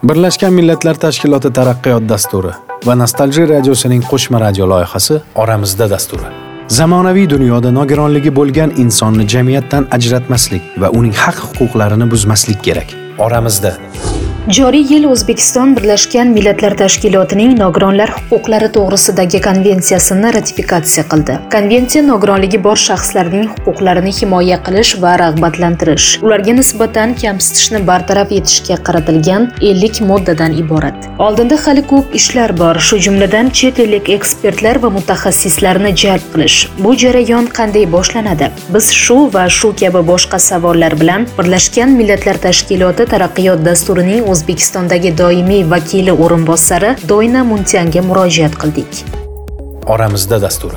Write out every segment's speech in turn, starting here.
Birlashgan Millatlar Tashkiloti taraqqiyot dasturi va Nostalgiya radiosining qo'shma radio loyihasi Oramizda dasturi. Zamonaviy dunyoda nogironligi bo'lgan insonni jamiyatdan ajratmaslik va uning haq-huquqlarini buzmaslik kerak. Oramizda. Joriy yil O'zbekiston Birlashgan Millatlar Tashkilotining nogironlar huquqlari to'g'risidagi konvensiyasini ratifikatsiya qildi. Konvensiya nogironligi bor shaxslarning huquqlarini himoya qilish va rag'batlantirish, ularga nisbatan kamsitishni bartaraf etishga qaratilgan 50 moddadan iborat. Oldinda hali ko'p ishlar bor, shu jumladan chet ellik ekspertlar va mutaxassislarni jalb qilish. Bu jarayon qanday boshlanadi? Biz shu va shu kabi boshqa savollar bilan Birlashgan Millatlar Tashkiloti taraqqiyot dasturining O'zbekistondagi doimiy vakili o'rinbosari Doyna Muntiyanga murojaat qildik. Oramizda dasturi.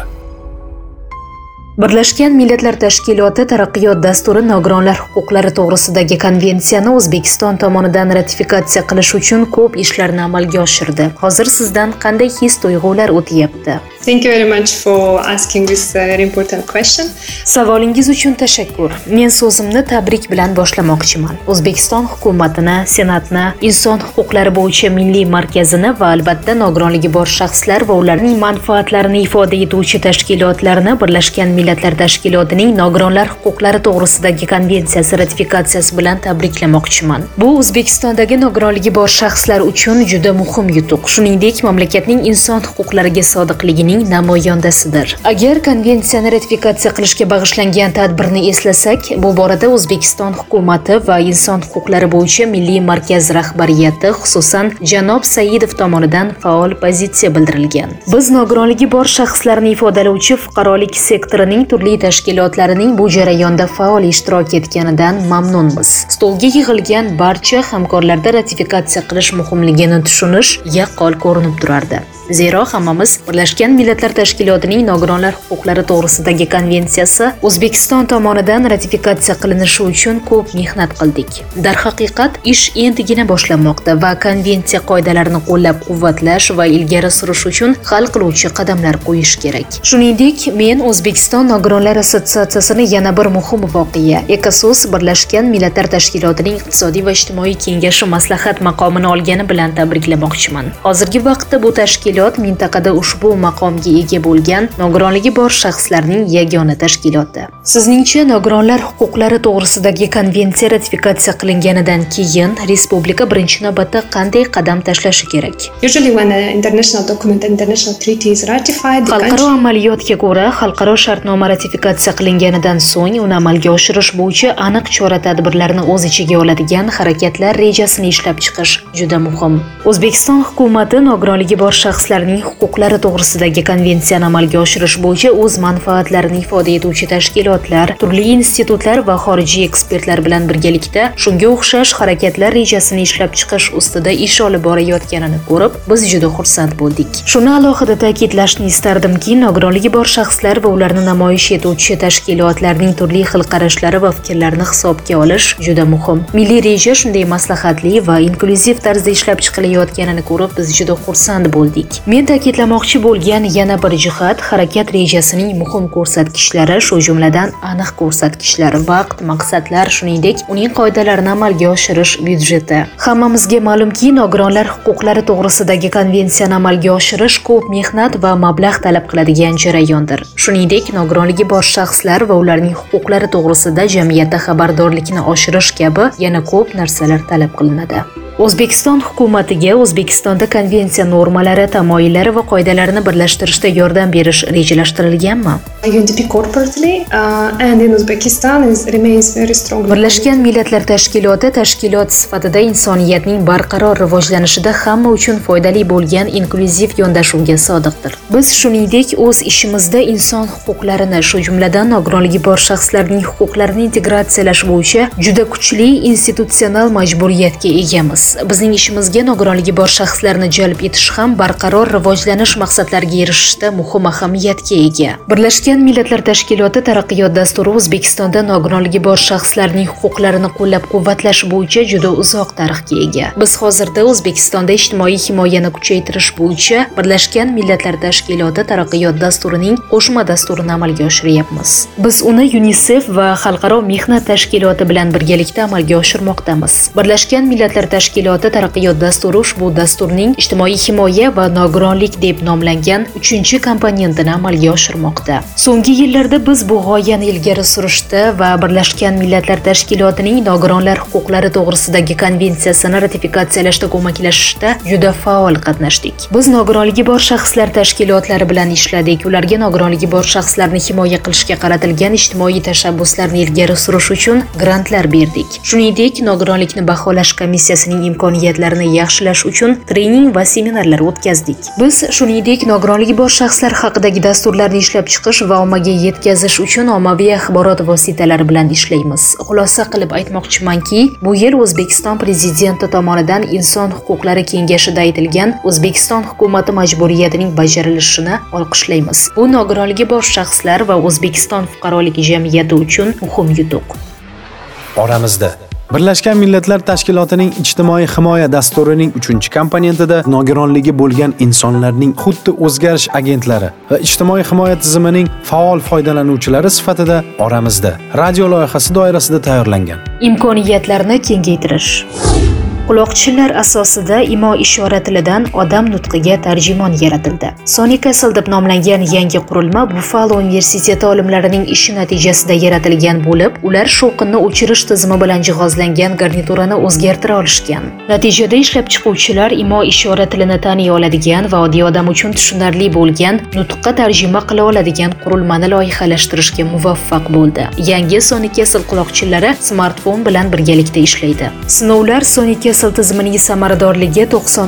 Birlashgan Millatlar Tashkiloti taraqqiyot dasturi nogironlar huquqlari to'g'risidagi konvensiyani O'zbekiston tomonidan ratifikatsiya qilish uchun ko'p ishlarni amalga oshirdi. Hozir sizdan qanday his-tuyg'ular o'tyapti? Thank you very much for asking this very important question. Savolingiz uchun tashakkur. Men so'zimni tabrik bilan boshlamoqchiman. O'zbekiston hukumatini, Senatni, Inson huquqlari bo'yicha milliy markazini va albatta nogironligi bor shaxslar va ularning manfaatlarini ifoda etuvchi tashkilotlarni Birlashgan Millatlar Tashkilotining nogironlar huquqlari to'g'risidagi konvensiyasi ratifikatsiyasi bilan tabriklamoqchiman. Bu O'zbekistondagi nogironligi bor shaxslar uchun juda muhim yutuq. Shuningdek, mamlakatning inson huquqlariga sodiqligining namoyandasidir. Agar konvensiyani ratifikatsiya qilishga bag'ishlangan tadbirni eslasak, bu borada O'zbekiston hukumati va inson huquqlari bo'yicha milliy markaz rahbariyati, xususan janob Saidov tomonidan faol pozitsiya bildirilgan. Biz nogironligi bor shaxslarni ifodalovchi fuqarolik sektorining turli tashkilotlarining bu jarayonda faol ishtirok etganidan mamnunmiz. Stolga yig'ilgan barcha hamkorlarda ratifikatsiya qilish muhimligini tushunish yaqqol ko'rinib turardi. Zero hammamiz Birlashgan Millatlar Tashkilotining nogironlar huquqlari to'g'risidagi konvensiyasi O'zbekiston tomonidan ratifikatsiya qilinishi uchun ko'p mehnat qildik. Darhaqiqat, ish endigina boshlanmoqda va konvensiya qoidalarini qo'llab-quvvatlash va ilgari surish uchun hal qiluvchi qadamlar qo'yish kerak. Shuningdek, men O'zbekiston Nogironlar assotsiatsiyasini yana bir muhim voqea, Ekosos Birlashgan Millatlar Tashkilotining iqtisodiy va ijtimoiy kengashi maslahat maqomini olgani bilan tabriklamoqchiman. Hozirgi vaqtda bu tashkilot mintaqada ushbu maqomga ega bo'lgan nogironligi bor shaxslarning yagona tashkiloti. Sizningcha, nogironlar huquqlari to'g'risidagi konvensiya ratifikatsiya qilinganidan keyin respublika birinchi navbatda qanday qadam tashlashi kerak? Usually when an international document, international treaty is ratified, xalqaro amaliyotga ko'ra, xalqaro shartnoma ratifikatsiya qilinganidan so'ng uni amalga oshirish bo'yicha aniq chora-tadbirlarni o'z ichiga oladigan harakatlar rejasini ishlab chiqish juda muhim. O'zbekiston hukumati nogironligi bor shaxslarning huquqlari to'g'risidagi konvensiyani amalga oshirish bo'yicha o'z manfaatlarini ifoda etuvchi tashkilotlar, turli institutlar va xorijiy ekspertlar bilan birgalikda shunga o'xshash harakatlar rejasini ishlab chiqish ustida ish olib borayotganini ko'rib, biz juda xursand bo'ldik. Shuni alohida ta'kidlashni istardimki, nogironligi bor shaxslar va ularni namoyish etuvchi tashkilotlarning turli xil qarashlari va fikrlarini hisobga olish juda muhim. Milliy reja shunday maslahatli va inklyuziv tarzda ishlab chiqilayotganini ko'rib, biz juda xursand bo'ldik. Men ta'kidlamoqchi bo'lgan yana bir jihat harakat rejasining muhim ko'rsatkichlari, shu jumladan aniq ko'rsatkichlar, vaqt, maqsadlar, shuningdek uning qoidalarini amalga oshirish byudjeti. Hammamizga ma'lumki, nogironlar huquqlari to'g'risidagi konvensiyani amalga oshirish ko'p mehnat va mablag' talab qiladigan jarayondir. Shuningdek, nogironligi bor shaxslar va ularning huquqlari to'g'risida jamiyatda xabardorlikni oshirish kabi yana ko'p narsalar talab qilinadi. O'zbekiston hukumatiga O'zbekistonda konvensiya normalari, tamoyillari va qoidalarini birlashtirishda yordam berish rejalashtirilganmi? UNDP corporately and in Uzbekistan remains very strong. Birlashgan Millatlar Tashkiloti tashkilot sifatida insoniyatning barqaror rivojlanishida hamma uchun foydali bo'lgan inklyuziv yondashuvga sodiqdir. Biz shuningdek o'z ishimizda inson huquqlarini, shu jumladan nogironligi bor shaxslarning huquqlarini integratsiyalash bo'yicha juda kuchli institutsional majburiyatga egamiz. Bizning ishimizga nogironligi bor shaxslarni jalb etish ham barqaror barqaror rivojlanish maqsadlariga erishishda muhim ahamiyatga ega. Birlashgan Millatlar Tashkiloti taraqqiyot dasturi O'zbekistonda nogironligi bor shaxslarning huquqlarini qo'llab-quvvatlash bo'yicha juda uzoq tarixga ega. Biz hozirda O'zbekistonda ijtimoiy himoyani kuchaytirish bo'yicha Birlashgan Millatlar Tashkiloti taraqqiyot dasturining qo'shma dasturini amalga oshiryapmiz. Biz uni UNICEF va Xalqaro mehnat tashkiloti bilan birgalikda amalga oshirmoqdamiz. Birlashgan Millatlar Tashkiloti taraqqiyot dasturi ushbu dasturning ijtimoiy himoya va nogironlik deb nomlangan 3-komponentini amalga oshirmoqda. So'nggi yillarda biz bu g'oyani ilgari surishda va Birlashgan Millatlar Tashkilotining nogironlar huquqlari to'g'risidagi konvensiyasini ratifikatsiyalashda ko'maklashishda juda faol qatnashdik. Biz nogironligi bor shaxslar tashkilotlari bilan ishladik. Ularga nogironligi bor shaxslarni himoya qilishga qaratilgan ijtimoiy tashabbuslarni ilgari surish uchun grantlar berdik. Shuningdek, nogironlikni baholash komissiyasining imkoniyatlarini yaxshilash uchun trening va seminarlar o'tkazdik. Biz shuningdek nogironligi bor shaxslar haqidagi dasturlarni ishlab chiqish va ommaga yetkazish uchun ommaviy axborot vositalari bilan ishlaymiz. Xulosa qilib aytmoqchimanki, bu yil O'zbekiston prezidenti tomonidan Inson huquqlari kengashida aytilgan O'zbekiston hukumati majburiyatining bajarilishini olqishlaymiz. Bu nogironligi bor shaxslar va O'zbekiston fuqarolik jamiyati uchun muhim yutuq. Oramizda Birlashgan Millatlar Tashkilotining ijtimoiy himoya dasturining 3-komponentida nogironligi bo'lgan insonlarning xuddi o'zgarish agentlari va ijtimoiy himoya tizimining faol foydalanuvchilari sifatida Oramizda radio loyihasi doirasida tayyorlangan. Imkoniyatlarni kengaytirish. Quloqchinlar asosida imo-ishora tilidan odam nutqiga tarjimon yaratildi. Sony Castle deb nomlangan yangi qurilma Buffalo universiteti olimlarining ishi natijasida yaratilgan bo'lib, ular shovqinni o'chirish tizimi bilan jihozlangan garniturani o'zgartira olishgan. Natijada ishlab chiquvchilar imo-ishora tilini taniy oladigan va oddiy odam uchun tushunarli bo'lgan nutqqa tarjima qila oladigan qurilmani loyihalashtirishga muvaffaq bo'ldi. Yangi Sony Castle quloqchinlari smartfon bilan birgalikda ishlaydi. Sinovlar Sony tizimining samaradorligi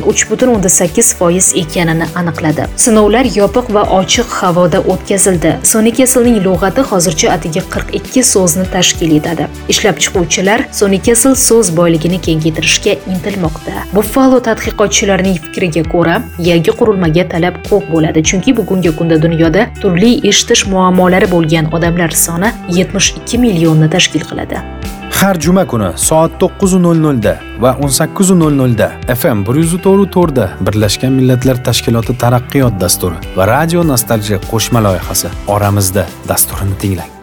93.8% ekanini aniqladi. Sinovlar yopiq va ochiq havoda o'tkazildi. Sony Castle'ning lug'ati hozircha atigi 42 so'zni tashkil etadi. Ishlab chiquvchilar Sony Castle so'z boyligini kengaytirishga intilmoqda. Buffalo tadqiqotchilarining fikriga ko'ra, yangi qurilmaga talab ko'p bo'ladi, chunki bugungi kunda dunyoda turli eshitish muammolari bo'lgan odamlar soni 72 millionni tashkil qiladi. Har juma kuni soat 9:00 da va 18:00 da FM 104.4 da Birlashgan Millatlar Tashkiloti taraqqiyot dasturi va Radio Nostalgiya qo'shma loyihasi Oramizda dasturini tinglang.